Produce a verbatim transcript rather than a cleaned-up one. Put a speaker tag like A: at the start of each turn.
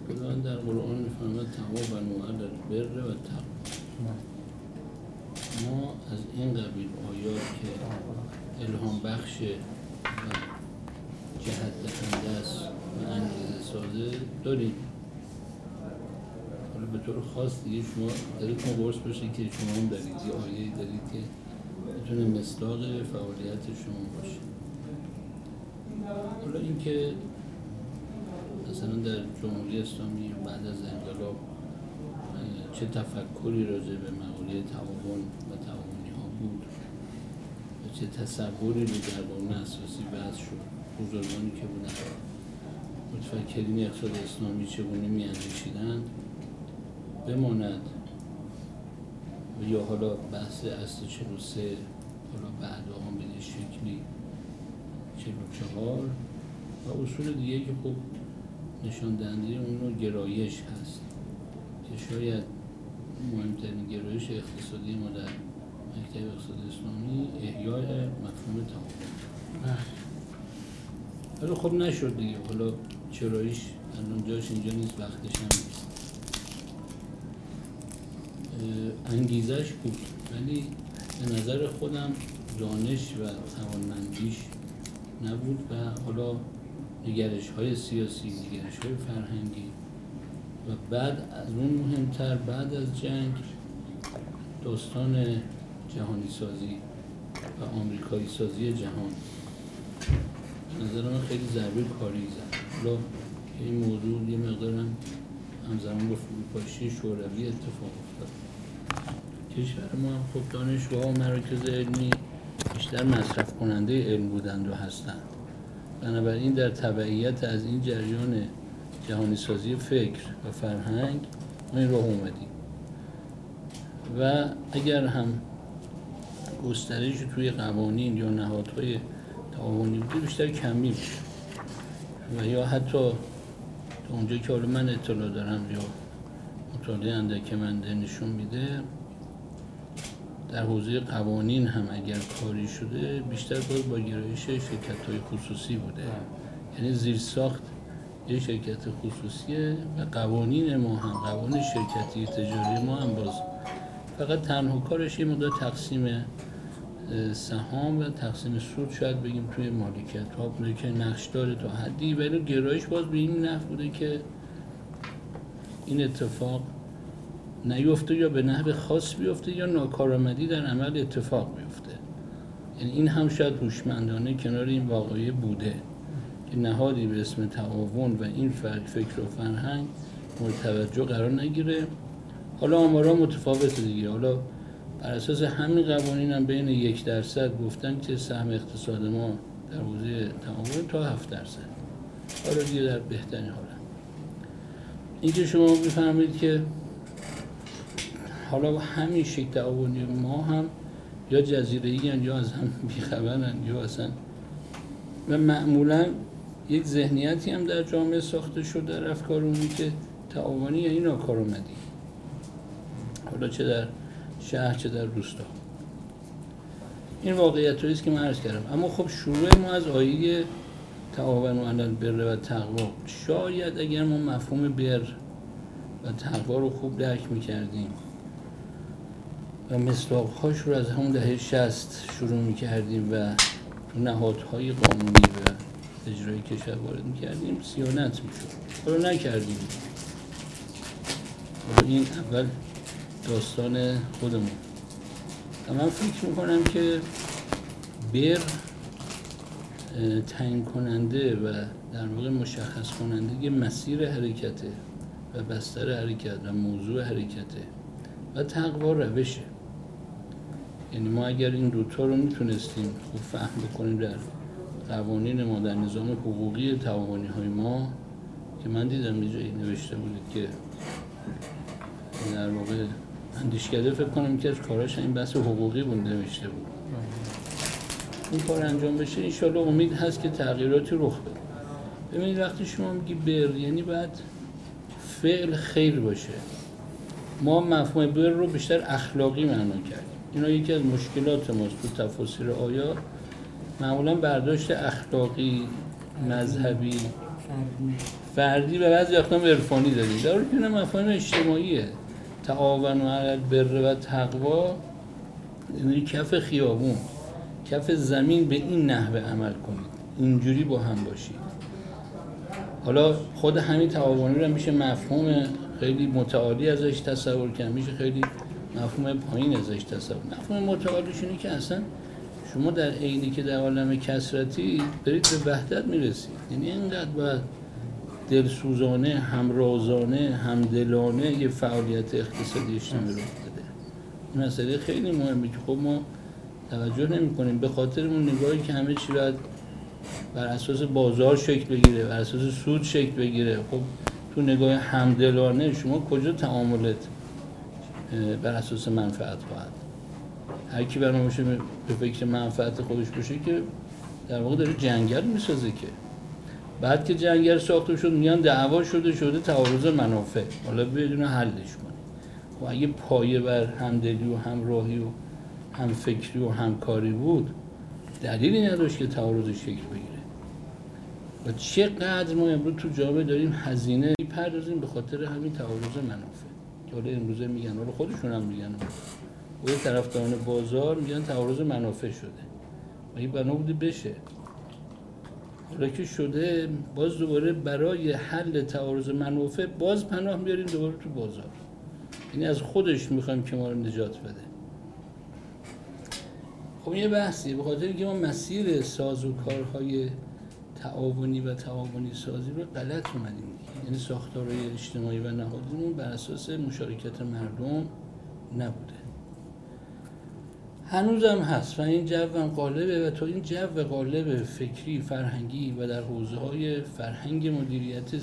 A: خداوند در قرآن می‌فرماید تعاونوا علی البر و التقوا. ما از این قبیل آیات که الهام بخش و جهت دهنده است و انگیزه سازه داریم. حالا به طور خاص دیگه شما دلتون قرص باشه که شما هم دارید یه آیه‌ای دارید که میتونه مصداق فعالیت شما باشه. حالا اینکه مثلا در جمهوری اسلامی بعد از انقلاب چه تفکری راجع به مقوله تعاون و تعاونی ها بود و چه تصوری رو در قانون اساسی بحث شد، بزرگانی که بودن متفکرین اقتصاد اسلامی چگونه می‌اندیشیدند بماند و یا حالا بحث اصل چهل و سه حالا بعدا هم به شکلی چهل و چهار و اصول دیگه که خب نشان دهنده اون رو گرایش هست که شاید مهمترین گرایش اقتصادی ما در مکتب اقتصاد اسلامی احیای مفهوم تعاون. ولی خب نشد دیگه. حالا چراییش الان جاش اینجا نیست، وقتش هم نیست. انگیزش بود ولی به نظر خودم دانش و توانمندیش نبود و حالا نگرش های سیاسی، نگرش های فرهنگی و بعد از اون مهمتر بعد از جنگ داستان جهانی سازی و آمریکایی سازی جهان به نظر من خیلی ضربه کاری زد. حالا این موضوع یه مقدارم همزمان با فروپاشی شوروی اتفاق افتاد. کشور ما هم خب دانشگاه و مراکز علمی بیشتر مصرف کننده علم بودند و هستند. بنابراین در تبعیت از این جریان جهانی سازی فکر و فرهنگ ما این راه اومدیم و اگر هم گسترش توی قوانین یا نهادهای تعاونی بوده بیشتر کمی بود و یا حتی تا اونجا که حالا من اطلاع دارم یا مطالعه اندک من نشون میده در حوزه قوانین هم اگر کاری شده بیشتر باز با گرایش شرکت‌های خصوصی بوده. یعنی زیرساخت یه شرکت خصوصیه و قوانین ما هم قوانین شرکتی تجاری ما هم باز فقط تنها کارش یه مقدار تقسیم سهام و تقسیم سود شاید بگیم توی مالکیت ها بوده که نقش داره تا حدی، ولی گرایش باز به این نحو بوده که این اتفاق نیفته یا به نحو خاص بیفته یا ناکارآمدی در عمل اتفاق بیفته. یعنی این هم شاید هوشمندانه کنار این واقعه بوده که نهادی به اسم تعاون و این فکر و فرهنگ مورد توجه قرار نگیره. حالا آمارا متفاوته دیگه. حالا بر اساس همین قوانین هم بین یک درصد گفتن که سهم اقتصاد ما در حوزه تعاون تا هفت درصد. حالا دیگه در بهترین حال. این که شما میفهمید که حالا همین شکل تعاونی ما هم یا جزیره‌ای هستند یا از هم بیخبرند یا اصلا و معمولا یک ذهنیتی هم در جامعه ساخته شده در افکار عمومی که تعاونی یعنی ناکارآمدی، حالا چه در شهر چه در روستا. این واقعیت‌هایی است که من عرض کردم. اما خب شروع ما از آیه تعاونوا علی البر و تقوا، شاید اگر ما مفهوم بر و تقوا رو خوب درک می‌کردیم و مصداق‌هاش رو از همون دهه شصت شروع می‌کردیم و نهادهای قانونی و اجرایی کشور وارد می‌کردیم صیانت می‌شد. حالا نکردیم. حالا این اول داستان خودمون. و من فکر می‌کنم که بر تعیین کننده و در واقع مشخص کننده مسیر حرکته و بستر حرکت و موضوع حرکته و تقوا روشه. یعنی ما اگر این دوتا رو میتونستیم خوب فهم بکنیم در قوانین ما در نظام حقوقی تعاونی های ما که من دیدم یه جایی نوشته بودید که در واقع اندیشکده فکر کنم که از کاراش این بحث حقوقی بود نوشته بود. این کار انجام بشه انشالله امید هست که تغییراتی رخ بده. ببینید وقتی شما میگی بر یعنی باید فعل خیر باشه. ما مفهوم بر رو بیشتر اخلاقی معنا کردیم. اینا یکی از مشکلات ماست تو تفاسیر آیات. معمولا برداشت اخلاقی، مذهبی، فردی و بعضی وقتا عرفانی داریم، در حالی که اینا مفاهیم اجتماعیه. تعاونوا علی البر و تقوا یعنی کف خیابون، کف زمین به این نحوه عمل کنید، اینجوری با هم باشید. حالا خود همین تعاونی رو میشه مفهوم خیلی متعالی ازش تصور کرد، میشه خیلی مفهوم پایین ازش تصور. مفهوم متعالیش اینه که اصلا شما در عینی که در عالم کثرتی برید به وحدت میرسید، یعنی اینقدر باید دلسوزانه، همرازانه، همدلانه یه فعالیت اقتصادی اجتماعی رو بده. این مسئله خیلی مهمه که خب ما توجه نمی کنیم، به خاطر اون نگاهی که همه چی باید بر اساس بازار شکل بگیره، بر اساس سود شکل بگیره. خب تو نگاه همدلانه شما کجا تعاملت بر اساس منفعت خواهد؟ هر کی برنامه باشه به فکر منفعت خودش باشه که در واقع داره جنگل میسازه. که بعد که جنگل ساخته شد میان دعوا شده شده تعارض منافع، حالا بدون حلش کنی. خب اگه پایه بر همدلی و همراهی و همفکری و همکاری بود، دلیلی نداشت که تعارض شکل بگیره. و چقدر ما امروز تو جامعه داریم هزینه میپردازیم به خاطر همین تعارض منافع که حالا امروزه میگن، حالا خودشون هم میگن، و یه طرفداران بازار میگن تعارض منافع شده و این بنا بوده بشه. حالا که شده باز دوباره برای حل تعارض منافع باز پناه میاریم دوباره تو بازار، یعنی از خودش میخوایم که ما رو نجات بده. خب یه بحثیه، به خاطر اینکه ما مسیر سازوکارهای تعاونی و تعاونی سازی رو غلط اومدیم، یعنی ساختارهای اجتماعی و نهادیمون بر اساس مشارکت مردم نبوده. هنوزم هست و این جو هم غالبه و تا این جو غالب فکری، فرهنگی و در حوزه‌های فرهنگ مدیریت